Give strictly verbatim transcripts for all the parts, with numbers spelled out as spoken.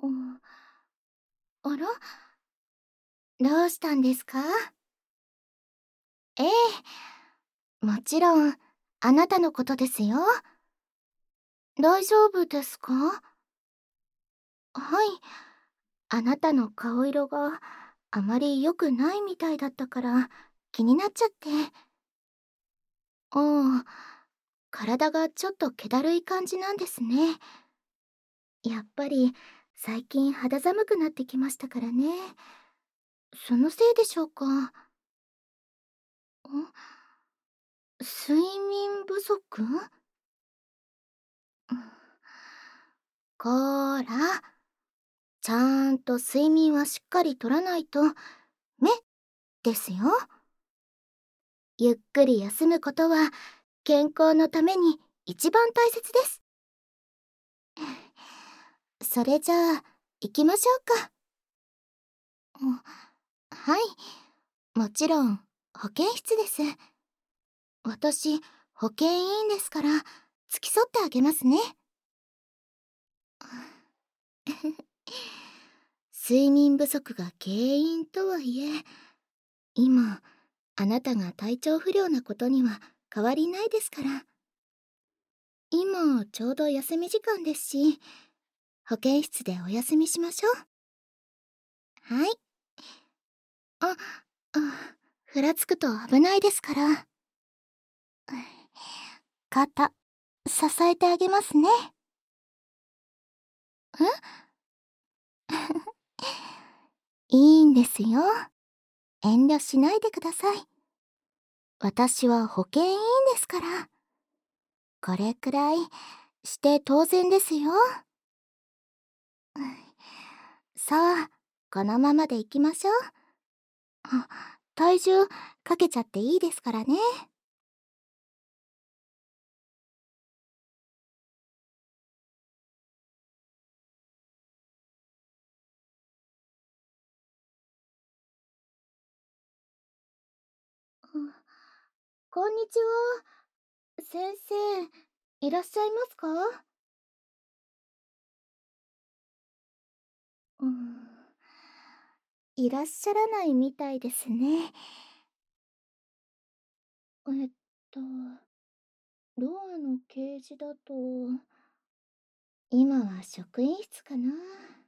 うん、あら、どうしたんですか？ええ、もちろん、あなたのことですよ。大丈夫ですか？はい、あなたの顔色があまり良くないみたいだったから気になっちゃって。ああ、体がちょっと気だるい感じなんですね。やっぱり最近肌寒くなってきましたからね。そのせいでしょうか？ん？睡眠不足？こーら、ちゃんと睡眠はしっかりとらないと、目ですよ。ゆっくり休むことは健康のために一番大切です。それじゃあ、行きましょうか。うん、はい、もちろん、保健室です。私、保健委員ですから、付き添ってあげますね。睡眠不足が原因とはいえ、今、あなたが体調不良なことには変わりないですから。今、ちょうど休み時間ですし、保健室でお休みしましょう。はい。あ、あ、ふらつくと危ないですから。肩、支えてあげますね。んいいんですよ。遠慮しないでください。私は保健委員ですから。これくらいして当然ですよ。さあ、このままでいきましょう。あ、体重かけちゃっていいですからね。うん、こんにちは。先生、いらっしゃいますか？うん、いらっしゃらないみたいですね。えっと、ドアの掲示だと、今は職員室かな。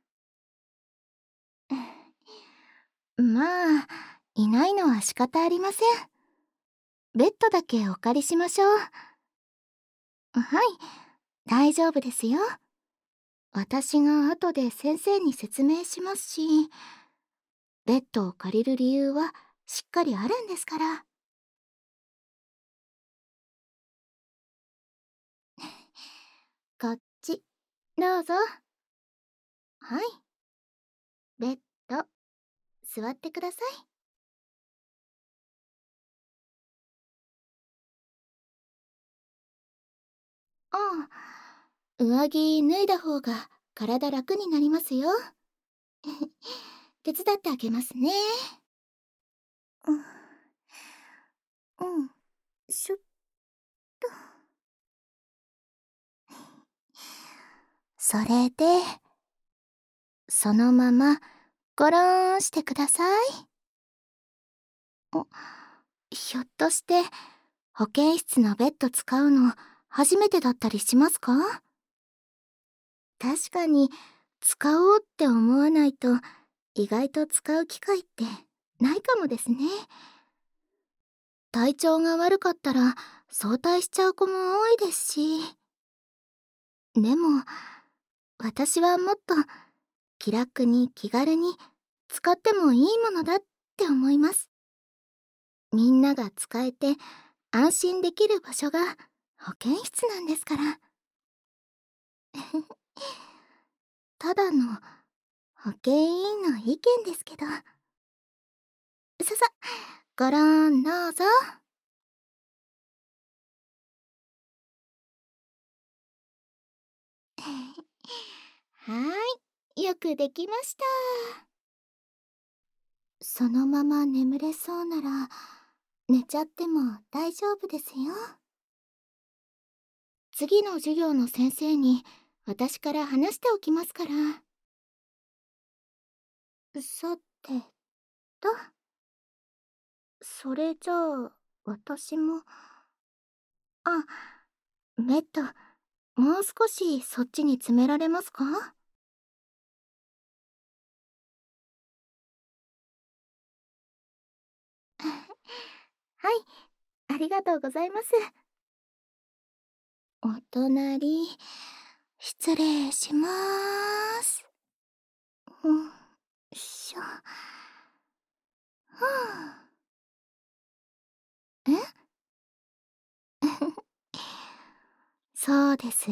まあ、いないのは仕方ありません。ベッドだけお借りしましょう。はい、大丈夫ですよ。私が後で先生に説明しますし、ベッドを借りる理由はしっかりあるんですから。こっち、どうぞ。はい、ベッド、座ってください。ああ、上着脱いだ方が体楽になりますよ。手伝ってあげますね。うん、うん、しゅっと。それで、そのまま、ゴローンしてください。お、ひょっとして、保健室のベッド使うの、初めてだったりしますか？確かに、使おうって思わないと、意外と使う機会ってないかもですね。体調が悪かったら、早退しちゃう子も多いですし。でも、私はもっと気楽に気軽に使ってもいいものだって思います。みんなが使えて安心できる場所が保健室なんですから。ただの保健委員の意見ですけど。ささ、ご覧どうぞ。はーい、よくできました。そのまま眠れそうなら、寝ちゃっても大丈夫ですよ。次の授業の先生に私から話しておきますから。 さてと、それじゃあ、私も。あ、ベッド、もう少しそっちに詰められますか？はい、ありがとうございます。お隣、失礼しまーす。うん、しょ。はあ。えそうですよ。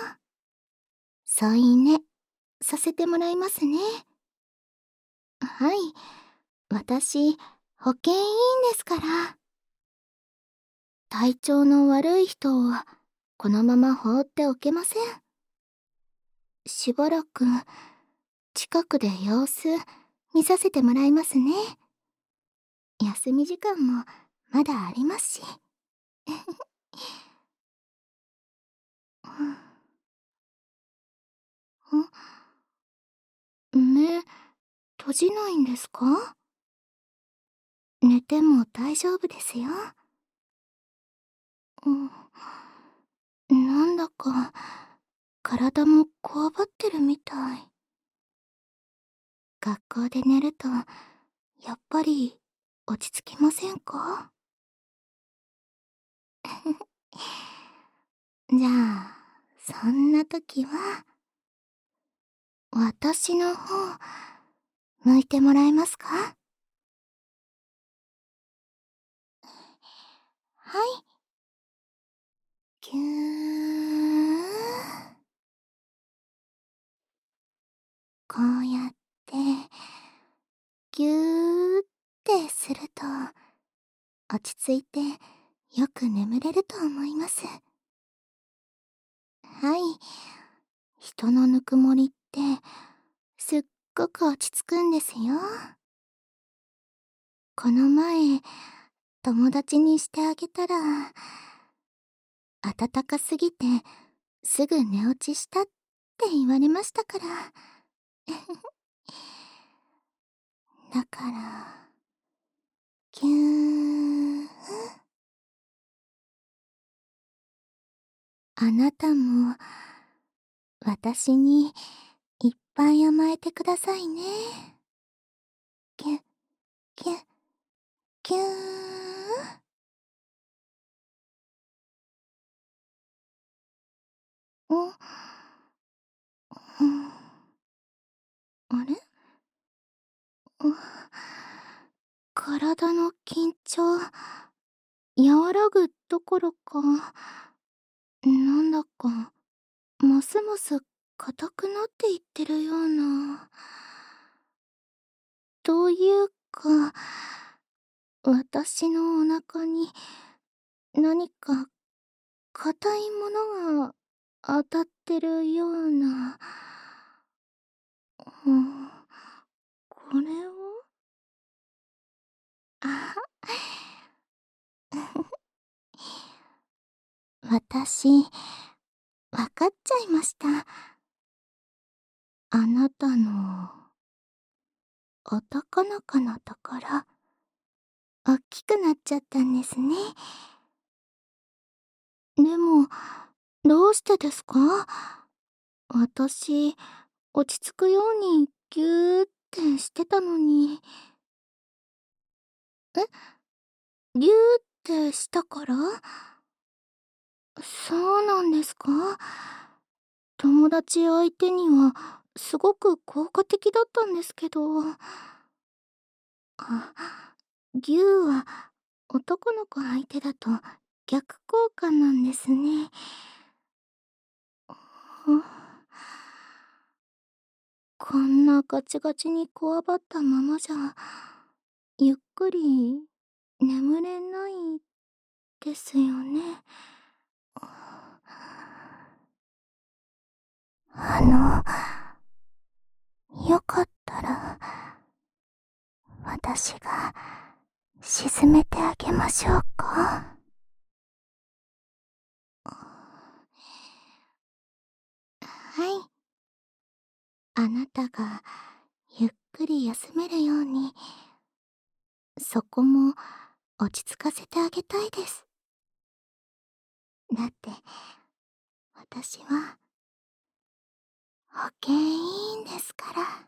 添い寝、させてもらいますね。はい、私、保健委員ですから。体調の悪い人を、このまま放っておけません。しばらく、近くで様子、見させてもらいますね。休み時間も、まだありますし。ん目、閉じないんですか？寝ても大丈夫ですよ。うん、なんだか、体もこわばってるみたい。学校で寝ると、やっぱり、落ち着きませんか？じゃあ、そんな時は、私の方、向いてもらえますか？はい。ぎゅー。こうやって、ぎゅーってすると、落ち着いて、よく眠れると思います。はい。人のぬくもりって、すっごく落ち着くんですよ。この前、友達にしてあげたら、暖かすぎて、すぐ寝落ちしたって言われましたから。だから、ぎゅー。あなたも、私に、いっぱい甘えてくださいね。ぎゅ、ぎゅ、ぎゅー。ん、うん、あれ？うん、体の緊張、和らぐどころか、なんだか、ますます硬くなっていってるような。というか、私のお腹に何か硬いものが当たってるような。うん、これはあ私、わかっちゃいました。あなたの、男の子のところ、おっきくなっちゃったんですね。でも、どうしてですか？私、落ち着くようにぎゅーってしてたのに。え？ぎゅーってしたから？そうなんですか？友達相手には、すごく効果的だったんですけど。あ、ぎゅーは、男の子相手だと逆効果なんですね。こんなガチガチにこわばったままじゃ、ゆっくり眠れないですよね。あの、よかったら、私が沈めてあげましょうか？はい。あなたがゆっくり休めるように、そこも落ち着かせてあげたいです。だって私は保健委員ですから。